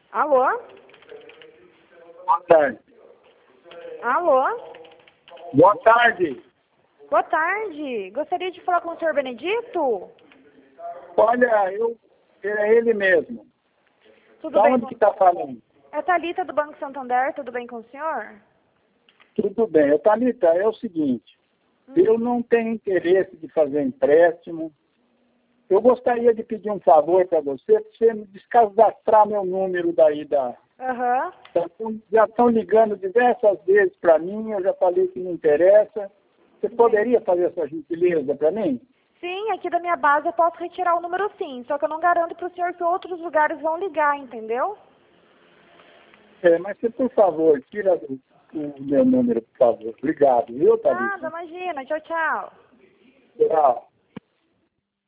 Alô? Boa tarde. Alô? Boa tarde. Boa tarde. Gostaria de falar com o senhor Benedito? Olha, é ele mesmo. Tudo Da bem? onde que está falando? É Thalita do Banco Santander, tudo bem com o senhor? Tudo bem. Thalita, é o seguinte. Eu não tenho interesse de fazer empréstimo. Eu gostaria de pedir um favor para você me descadastrar meu número daí da... Aham. Já estão ligando diversas vezes para mim, eu já falei que não interessa. Você poderia fazer essa gentileza para mim? Sim, aqui da minha base eu posso retirar o número sim, só que eu não garanto para o senhor que outros lugares vão ligar, entendeu? Mas você, por favor, tira o meu número, por favor. Obrigado, viu, Nada, Thalita? imagina. Tchau, tchau. Tchau.